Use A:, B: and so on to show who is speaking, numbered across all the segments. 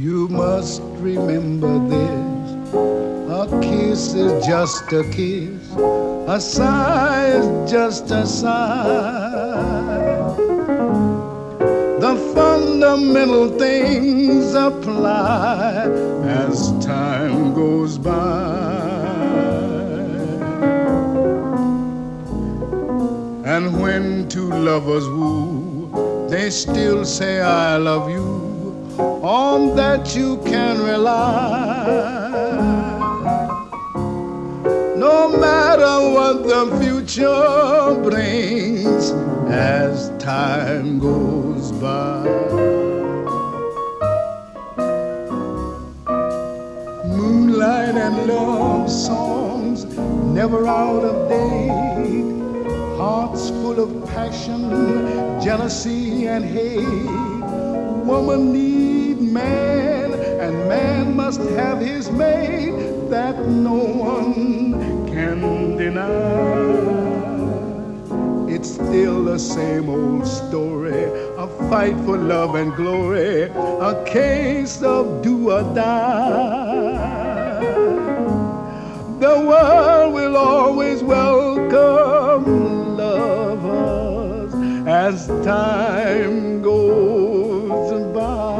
A: You must remember this. A kiss is just a kiss. A sigh is just a sigh. The fundamental things apply as time goes by. And when two lovers woo, they still say I love you. On that you can rely. No matter what the future brings as time goes by. Moonlight and love songs never out of date. Hearts full of passion, jealousy and hate. Woman need man, and man must have his mate. That no one can deny. It's still the same old story, a fight for love and glory, a case of do or die. The world will always welcome lovers as time goes by.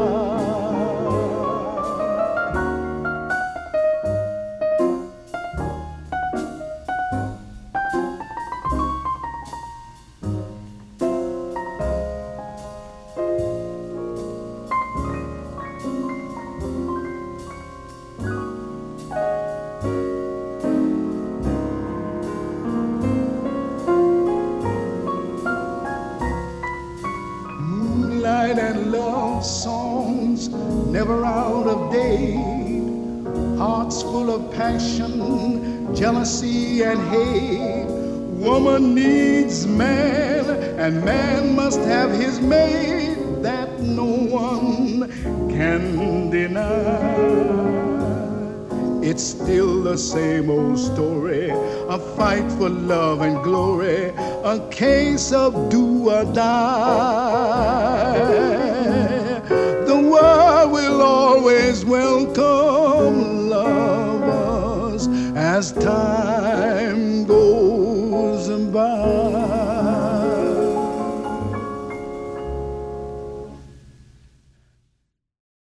A: And love songs never out of date. Hearts full of passion, jealousy and hate. Woman needs man, and man must have his mate. That no one can deny. It's still the same old story, a fight for love and glory, a case of do or die. The world will always welcome lovers as time